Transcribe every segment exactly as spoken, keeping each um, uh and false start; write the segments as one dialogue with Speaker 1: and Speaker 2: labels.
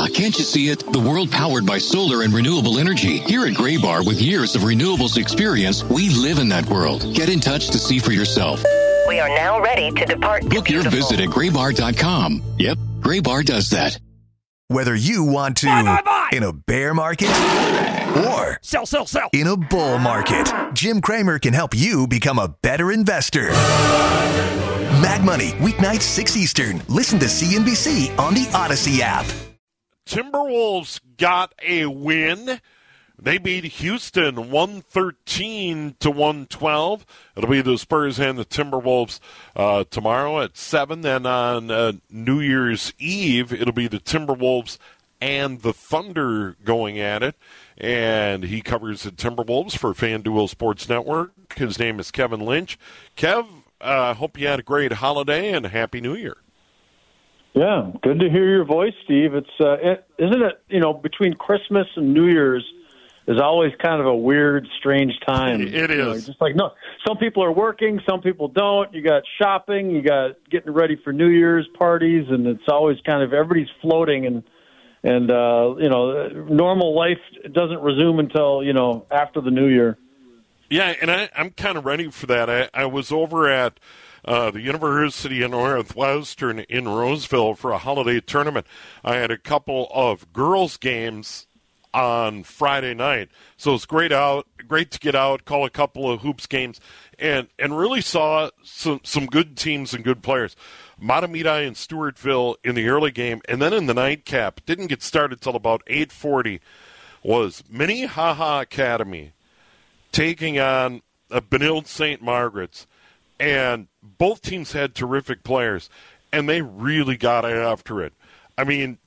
Speaker 1: can't you see it? The world powered by solar and renewable energy. Here at Graybar, with years of renewables experience, we live in that world. Get in touch to see for yourself.
Speaker 2: We are now ready to depart.
Speaker 1: Book your visit at graybar dot com. Yep, Graybar does that.
Speaker 3: Whether you want to
Speaker 4: buy, buy, buy.
Speaker 3: in a bear market or
Speaker 4: sell, sell, sell.
Speaker 3: in a bull market, Jim Cramer can help you become a better investor. Mad Money, weeknights six Eastern. Listen to C N B C on the Odyssey app.
Speaker 5: Timberwolves got a win. They beat Houston one thirteen to one twelve. It'll be the Spurs and the Timberwolves uh, tomorrow at seven. Then on uh, New Year's Eve, it'll be the Timberwolves and the Thunder going at it. And he covers the Timberwolves for FanDuel Sports Network. His name is Kevin Lynch. Kev, I uh, hope you had a great holiday and a Happy New Year.
Speaker 6: Yeah, good to hear your voice, Steve. It's uh, it, isn't it, you know, between Christmas and New Year's, is always kind of a weird, strange time.
Speaker 5: It is.
Speaker 6: You know, just like, no, some people are working, some people don't. You got shopping, you got getting ready for New Year's parties, and it's always kind of everybody's floating, and, and uh, you know, normal life doesn't resume until, you know, after the New Year.
Speaker 5: Yeah, and I, I'm kind of ready for that. I, I was over at uh, the University of Northwestern in Roseville for a holiday tournament. I had a couple of girls' games on Friday night, so it's great out, great to get out, call a couple of hoops games, and and really saw some some good teams and good players. Matamidi and Stewartville in the early game, and then in the nightcap, didn't get started till about eight forty, was Minnehaha Academy taking on uh, Benilde Saint Margaret's, and both teams had terrific players, and they really got after it. I mean,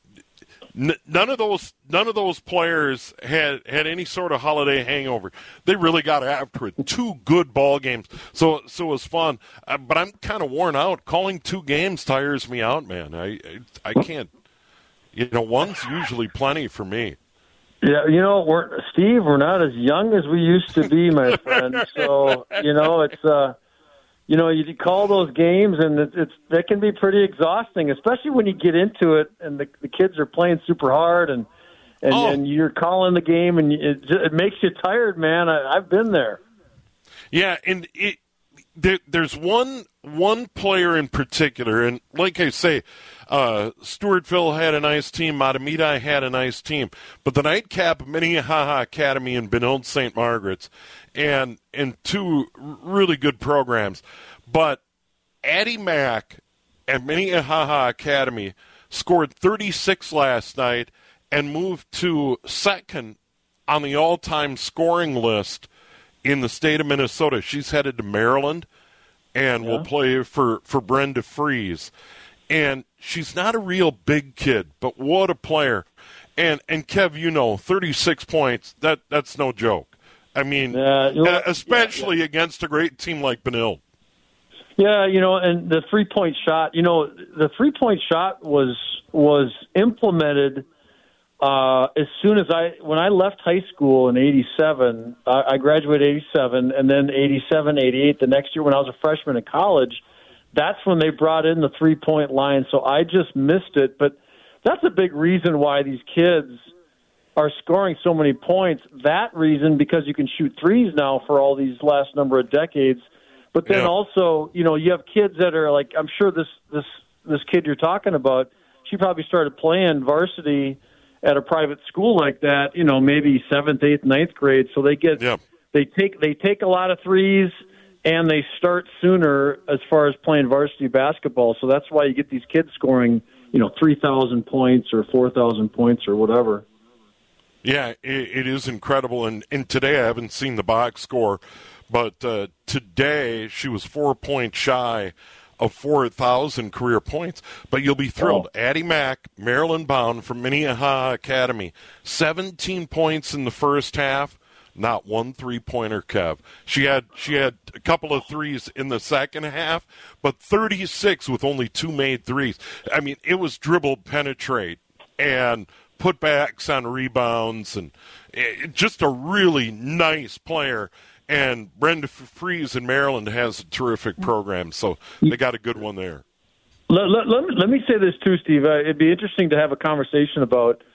Speaker 5: N- none of those none of those players had, had any sort of holiday hangover. They really got after it. Two good ball games, so so it was fun. Uh, but I'm kind of worn out. Calling two games tires me out, man. I, I I can't. You know, one's usually plenty for me.
Speaker 6: Yeah, you know, we're Steve. We're not as young as we used to be, my friend. So you know, it's uh, you know, you call those games, and it's, it's that can be pretty exhausting, especially when you get into it, and the, the kids are playing super hard, and and, oh. and you're calling the game, and it it makes you tired, man. I, I've been there.
Speaker 5: Yeah, and it there, there's one one player in particular, and like I say, uh, Stewartville had a nice team, Matamidi had a nice team, but the nightcap, Minnehaha Academy and Benilde Saint Margaret's, and and two really good programs. But Addie Mack and Minnehaha Academy scored thirty-six last night and moved to second on the all-time scoring list in the state of Minnesota. She's headed to Maryland and yeah. will play for, for Brenda Fries. And she's not a real big kid, but what a player. And, and Kev, you know, thirty-six points, that that's no joke. I mean, uh, you know, especially yeah, yeah. against a great team like Benilde.
Speaker 6: Yeah, you know, and the three-point shot, you know, the three-point shot was was implemented uh, as soon as I, when I left high school in eighty-seven, uh, I graduated in eighty-seven, and then eighty-seven, eighty-eight, the next year when I was a freshman in college, that's when they brought in the three-point line, so I just missed it. But that's a big reason why these kids are scoring so many points. That reason, because you can shoot threes now for all these last number of decades. But then yeah. also, you know, you have kids that are like, I'm sure this, this, this kid you're talking about, she probably started playing varsity at a private school like that, you know, maybe seventh, eighth, ninth grade. So they get, yeah. they take, they take a lot of threes and they start sooner as far as playing varsity basketball. So that's why you get these kids scoring, you know, three thousand points or four thousand points or whatever.
Speaker 5: Yeah, it, it is incredible. And, and today I haven't seen the box score, but uh, today she was four points shy of four thousand career points. But you'll be thrilled. Oh. Addie Mack, Maryland bound from Minnehaha Academy, seventeen points in the first half, not one three-pointer, Kev. She had she had a couple of threes in the second half, but thirty-six with only two made threes. I mean, it was dribble, penetrate, and putbacks on rebounds, and it, just a really nice player. And Brenda Fries in Maryland has a terrific program, so they got a good one there.
Speaker 6: Let, let, let, me, let me say this too, Steve. Uh, it'd be interesting to have a conversation about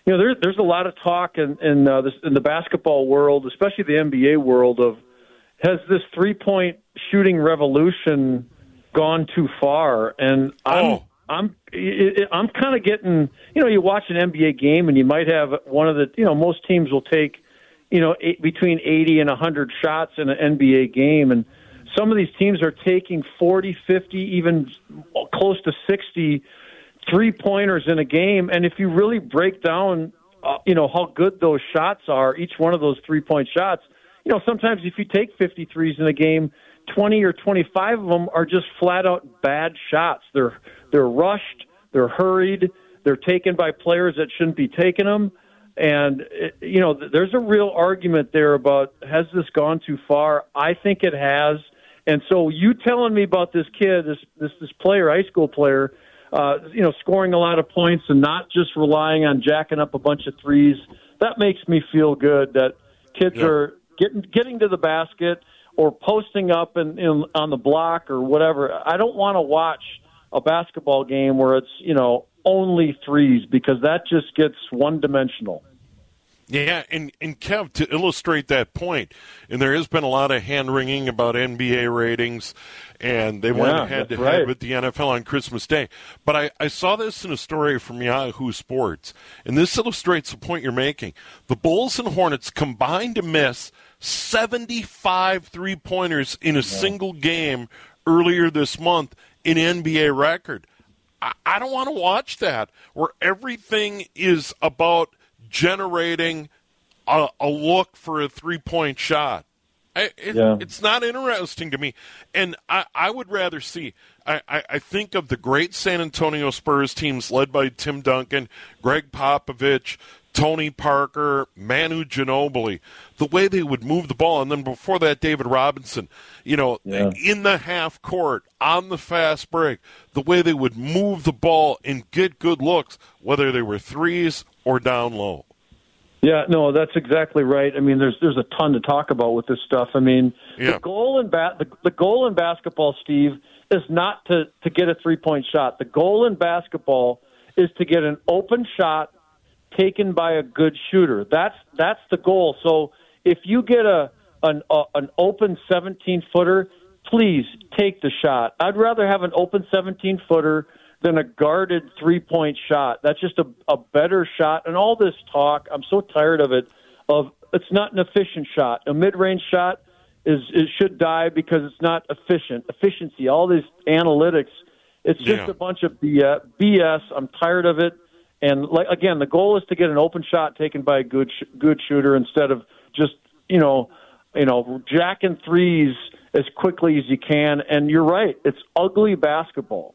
Speaker 6: you know, there, there's a lot of talk in in, uh, this, in the basketball world, especially the N B A world, of has this three-point shooting revolution gone too far? And I'm
Speaker 5: oh.
Speaker 6: I'm I'm kind of getting, you know, you watch an N B A game and you might have one of the, you know, most teams will take, you know, eight, between eighty and one hundred shots in an N B A game, and some of these teams are taking forty, fifty, even close to sixty three-pointers in a game. And if you really break down, uh, you know, how good those shots are, each one of those three-point shots, you know, sometimes if you take fifty-threes in a game, twenty or twenty-five of them are just flat-out bad shots. They're they're rushed, they're hurried, they're taken by players that shouldn't be taking them. And, you know, there's a real argument there about, has this gone too far? I think it has. And so you telling me about this kid, this this, this player, high school player, uh, you know, scoring a lot of points and not just relying on jacking up a bunch of threes, that makes me feel good that kids yeah. are getting getting to the basket or posting up in, in, on the block or whatever. I don't want to watch a basketball game where it's, you know, only threes, because that just gets one-dimensional.
Speaker 5: Yeah, and, and Kev, to illustrate that point, and there has been a lot of hand-wringing about N B A ratings, and they went
Speaker 6: yeah,
Speaker 5: head-to-head
Speaker 6: right.
Speaker 5: with the N F L on Christmas Day. But I, I saw this in a story from Yahoo Sports, and this illustrates the point you're making. The Bulls and Hornets combined to miss seventy-five three-pointers in a yeah. single game earlier this month, in N B A record. I, I don't want to watch that, where everything is about generating a, a look for a three-point shot. I, it, yeah. It's not interesting to me. And I, I would rather see, I, I, I think of the great San Antonio Spurs teams led by Tim Duncan, Greg Popovich, Tony Parker, Manu Ginobili, the way they would move the ball, and then before that, David Robinson, you know, yeah. in the half court, on the fast break, the way they would move the ball and get good looks, whether they were threes or down low.
Speaker 6: Yeah, no, that's exactly right. I mean, there's there's a ton to talk about with this stuff. I mean, yeah. the goal in ba- the, the goal in basketball, Steve, is not to, to get a three-point shot. The goal in basketball is to get an open shot taken by a good shooter. That's that's the goal. So if you get a an a, an open seventeen-footer, please take the shot. I'd rather have an open seventeen-footer than a guarded three-point shot. That's just a, a better shot. And all this talk, I'm so tired of it, of it's not an efficient shot. A mid-range shot is it should die because it's not efficient. Efficiency, all these analytics, it's just
Speaker 5: yeah.
Speaker 6: a bunch of B S. I'm tired of it. And like again, the goal is to get an open shot taken by a good sh- good shooter instead of just, you know, you know, jacking threes as quickly as you can. And you're right, it's ugly basketball.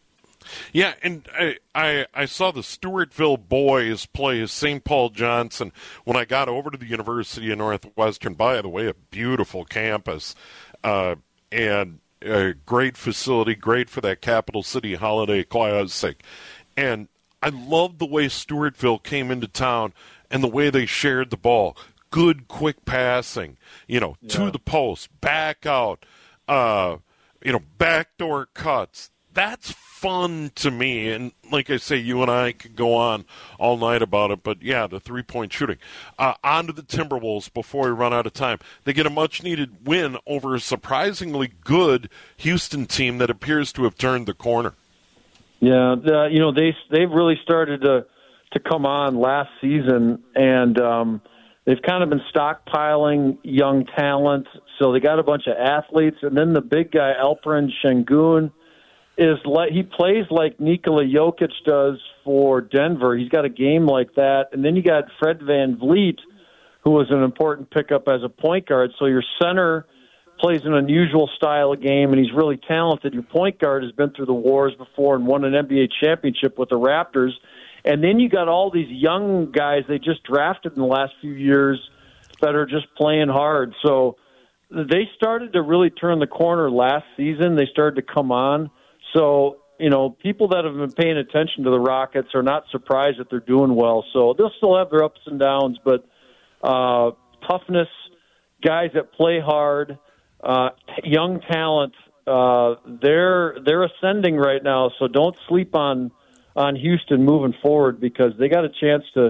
Speaker 5: Yeah, and I, I I saw the Stewartville boys play Saint Paul Johnson when I got over to the University of Northwestern. By the way, a beautiful campus uh, and a great facility, great for that Capital City Holiday Classic. And I loved the way Stewartville came into town and the way they shared the ball. Good, quick passing, you know, yeah. to the post, back out, uh, you know, backdoor cuts. That's fun to me, and like I say, you and I could go on all night about it, but yeah, the three-point shooting. Uh, on to the Timberwolves before we run out of time. They get a much-needed win over a surprisingly good Houston team that appears to have turned the corner.
Speaker 6: Yeah, uh, you know, they, they've really started to, to come on last season, and um, they've kind of been stockpiling young talent, so they got a bunch of athletes, and then the big guy, Alperen Sengun, is like he plays like Nikola Jokic does for Denver. He's got a game like that. And then you got Fred VanVleet, who was an important pickup as a point guard. So your center plays an unusual style of game, and he's really talented. Your point guard has been through the wars before and won an N B A championship with the Raptors. And then you got all these young guys they just drafted in the last few years that are just playing hard. So they started to really turn the corner last season. They started to come on. So, you know, people that have been paying attention to the Rockets are not surprised that they're doing well. So they'll still have their ups and downs, but uh, toughness, guys that play hard, uh, t- young talent, uh, they're they're ascending right now. So don't sleep on on Houston moving forward because they got a chance to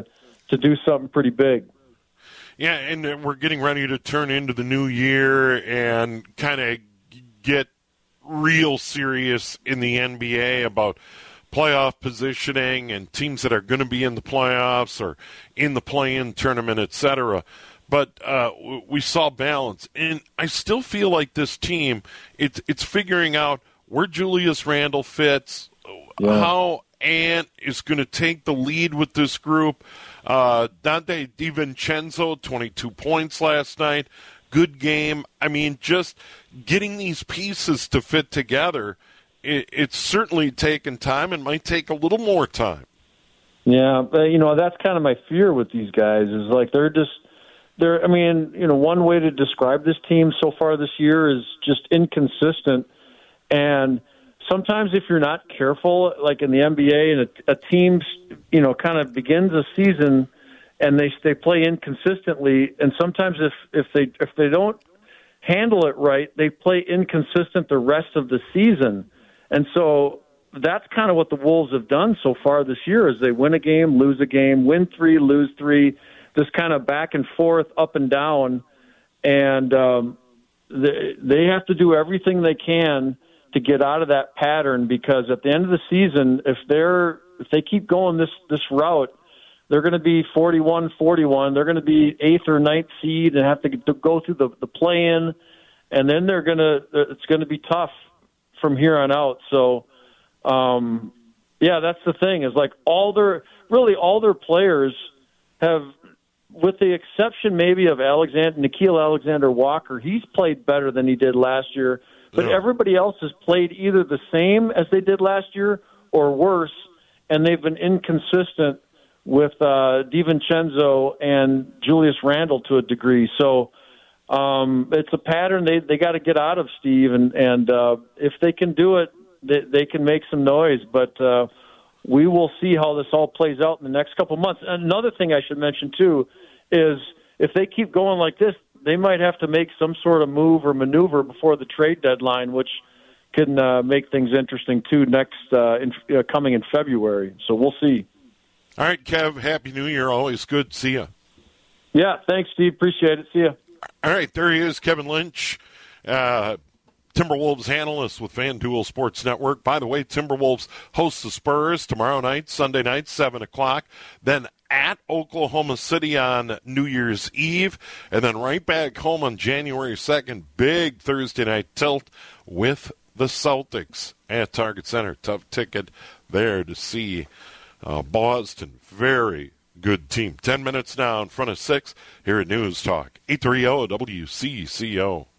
Speaker 6: to do something pretty big.
Speaker 5: Yeah, and we're getting ready to turn into the new year and kind of get real serious in the N B A about playoff positioning and teams that are going to be in the playoffs or in the play-in tournament, et cetera. But uh, we saw balance, and I still feel like this team, it's it's figuring out where Julius Randle fits, yeah. how Ant is going to take the lead with this group. Uh, Dante DiVincenzo, twenty-two points last night, good game. I mean, just getting these pieces to fit together, it, it's certainly taken time and might take a little more time.
Speaker 6: Yeah, but, you know, that's kind of my fear with these guys is like they're just they're. I mean, you know, one way to describe this team so far this year is just inconsistent, and sometimes if you're not careful, like in the N B A, and a, a team, you know, kind of begins a season and they they play inconsistently, and sometimes if if they if they don't handle it right, they play inconsistent the rest of the season, and so that's kind of what the Wolves have done so far this year is they win a game, lose a game, win three, lose three, this kind of back and forth, up and down, and um, they, they have to do everything they can to get out of that pattern because at the end of the season, if they're if they keep going this this route, they're going to be forty-one forty-one. They're going to be eighth or ninth seed and have to, to go through the, the play-in, and then they're going to it's going to be tough from here on out. So, um, yeah, that's the thing is like all their really all their players have, with the exception maybe of Alexander Nickeil Alexander-Walker, he's played better than he did last year. But everybody else has played either the same as they did last year or worse, and they've been inconsistent with uh, DiVincenzo and Julius Randle to a degree. So um, it's a pattern they they got to get out of, Steve, and and uh, if they can do it, they, they can make some noise. But uh, we will see how this all plays out in the next couple months. Another thing I should mention too is if they keep going like this, they might have to make some sort of move or maneuver before the trade deadline, which can uh, make things interesting too next uh, in, uh, coming in February. So we'll see.
Speaker 5: All right, Kev, Happy New Year. Always good. See ya.
Speaker 6: Yeah, thanks, Steve. Appreciate it. See ya.
Speaker 5: All right, there he is, Kevin Lynch, uh, Timberwolves analyst with FanDuel Sports Network. By the way, Timberwolves host the Spurs tomorrow night, Sunday night, seven o'clock. Then at Oklahoma City on New Year's Eve, and then right back home on January second, big Thursday night tilt with the Celtics at Target Center. Tough ticket there to see uh, Boston. Very good team. Ten minutes now in front of six here at News Talk, eight thirty W C C O.